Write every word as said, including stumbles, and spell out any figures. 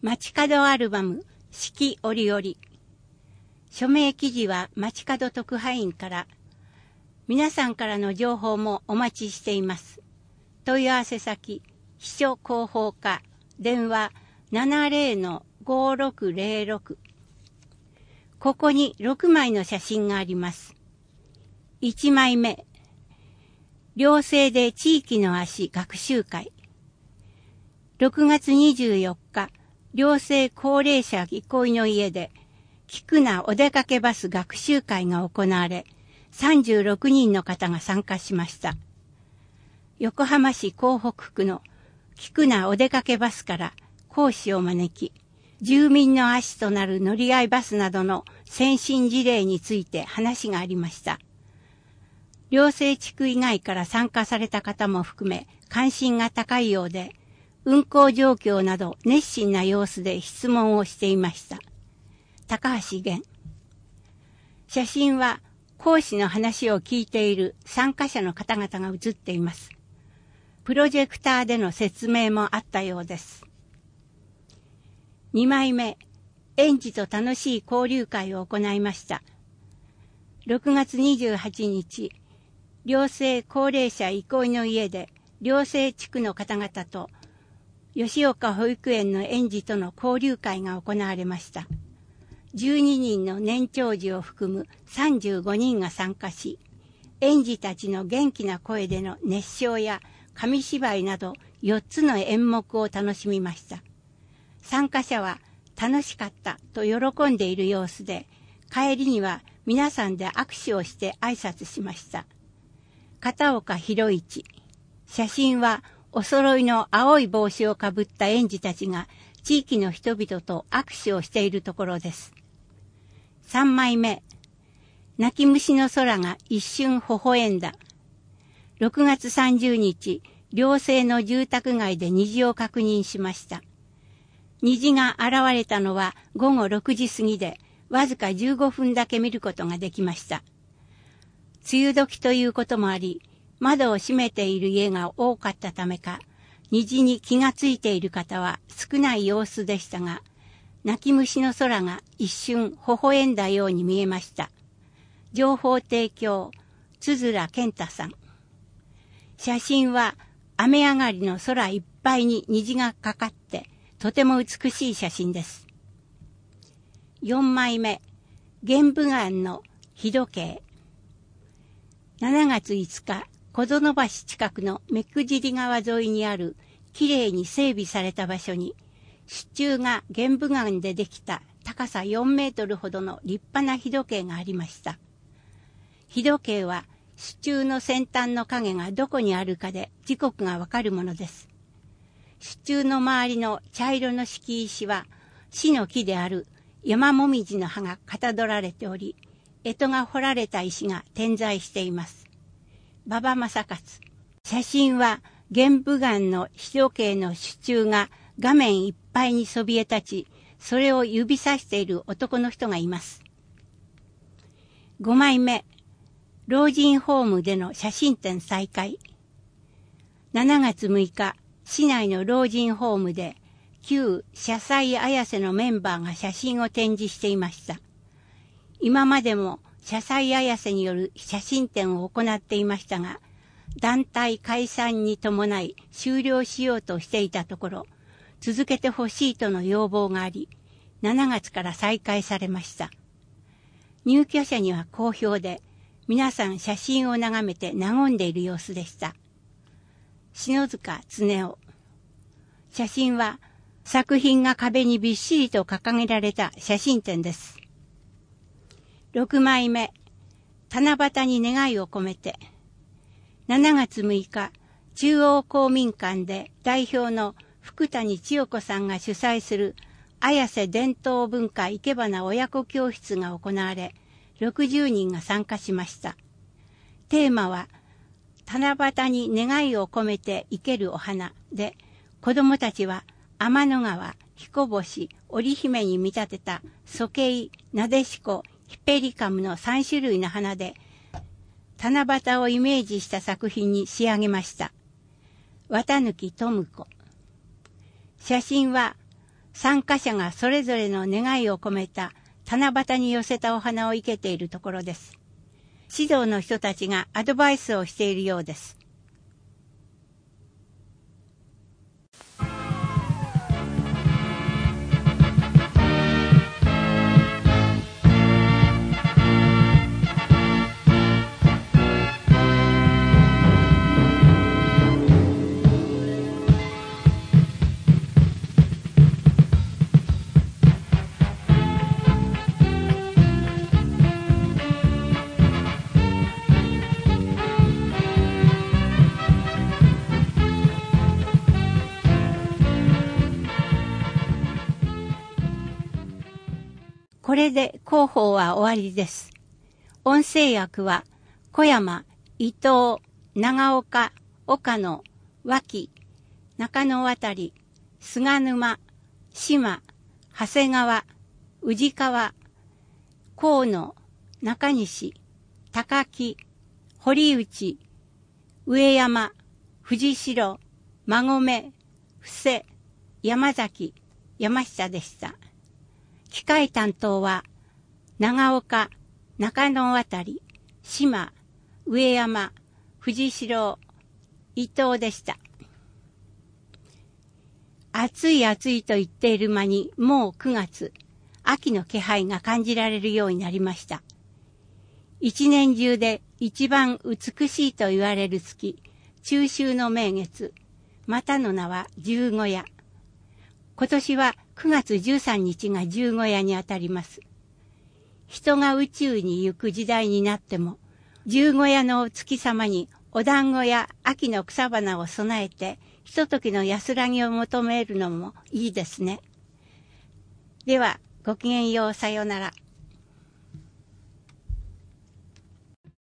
街角アルバム四季折々。署名記事は街角特派員から。皆さんからの情報もお待ちしています。問い合わせ先、秘書広報課、電話 ななゼロのごろくゼロろく。ここにろくまいの写真があります。いちまいめ。寮生で地域の足学習会。ろくがつにじゅうよっか、寮生高齢者憩いの家で、菊名お出かけバス学習会が行われ、さんじゅうろくにんの方が参加しました。横浜市港北区の菊名お出かけバスから講師を招き、住民の足となる乗り合いバスなどの先進事例について話がありました。寮生地区以外から参加された方も含め関心が高いようで、運行状況など熱心な様子で質問をしていました。高橋源。写真は講師の話を聞いている参加者の方々が写っています。プロジェクターでの説明もあったようです。にまいめ、園児と楽しい交流会を行いました。ろくがつにじゅうはちにち、寮生高齢者憩いの家で、寮生地区の方々と、吉岡保育園の園児との交流会が行われました。じゅうににんの年長児を含むさんじゅうごにんが参加し、園児たちの元気な声での熱唱や紙芝居などよっつの演目を楽しみました。参加者は楽しかったと喜んでいる様子で、帰りには皆さんで握手をして挨拶しました。片岡博一。写真はお揃いの青い帽子をかぶった園児たちが地域の人々と握手をしているところです。さんまいめ。泣き虫の空が一瞬微笑んだ。ろくがつさんじゅうにち、寮生の住宅街で虹を確認しました。虹が現れたのはごごろくじ過ぎで、わずかじゅうごふんだけ見ることができました。梅雨時ということもあり、窓を閉めている家が多かったためか、虹に気がついている方は少ない様子でしたが、泣き虫の空が一瞬微笑んだように見えました。情報提供、つづら健太さん。写真は雨上がりの空いっぱいに虹がかかって、とても美しい写真です。よんまいめ、玄武岩の日時計。しちがついつか、小園橋近くの目久尻川沿いにあるきれいに整備された場所に、支柱が玄武岩でできた高さよんメートルほどの立派な日時計がありました。日時計は支柱の先端の影がどこにあるかで時刻がわかるものです。支柱の周りの茶色の敷石は死の木である山もみじの葉がかたどられており、干支が彫られた石が点在しています。馬場正勝。写真は玄武岩の日時計の支柱が画面いっぱいにそびえ立ち、それを指さしている男の人がいます。ごまいめ。老人ホームでの写真展再開。しちがつむいか、市内の老人ホームで、旧社債綾瀬のメンバーが写真を展示していました。今までも社債綾瀬による写真展を行っていましたが、団体解散に伴い終了しようとしていたところ、続けてほしいとの要望があり、しちがつから再開されました。入居者には好評で、皆さん写真を眺めて和んでいる様子でした。篠塚恒夫。写真は作品が壁にびっしりと掲げられた写真展です。ろくまいめ。七夕に願いを込めて。しちがつむいか、中央公民館で代表の福谷千代子さんが主催する綾瀬伝統文化いけばな親子教室が行われ、ろくじゅうにんが参加しました。テーマは、七夕に願いを込めて生けるお花で、子どもたちは天の川、彦星、織姫に見立てた鼠径、なでしこ、ヒペリカムのさんしゅるいの花で、七夕をイメージした作品に仕上げました。綿貫智子。写真は、 参加者がそれぞれの願いを込めた七夕に寄せたお花を生けているところです。指導の人たちがアドバイスをしているようです。これで広報は終わりです。音声訳は小山、伊藤、長岡、岡野、脇、中野渡、菅沼、島、長谷川、宇治川、河野、中西、高木、堀内、上山、藤代、馬込、布施、山崎、山下でした。機械担当は長岡、中野渡、島、上山、藤代、伊藤でした。暑い暑いと言っている間にもうくがつ、秋の気配が感じられるようになりました。一年中で一番美しいと言われる月、中秋の名月、またの名は十五夜。今年はくがつじゅうさんにちが十五夜にあたります。人が宇宙に行く時代になっても、十五夜の月様にお団子や秋の草花を備えて、ひとときの安らぎを求めるのもいいですね。では、ごきげんよう、さようなら。